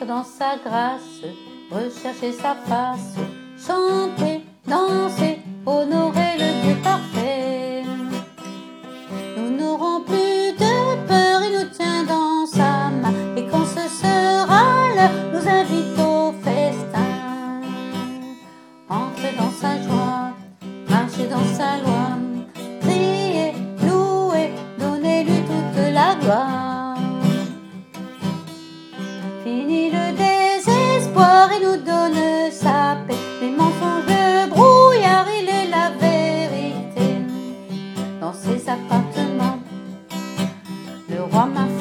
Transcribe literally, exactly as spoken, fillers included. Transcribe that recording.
Entre dans sa grâce, rechercher sa face, chanter, danser, honorer le Dieu parfait. Nous n'aurons plus de peur, il nous tient dans sa main, et quand ce sera l'heure, nous invite au festin. Entrez dans sa joie, marchez dans sa loi, priez, louez, donnez-lui toute la gloire. Fini le désespoir, il nous donne sa paix. Les mensonges, le brouillard, il est la vérité. Dans ses appartements, le roi m'a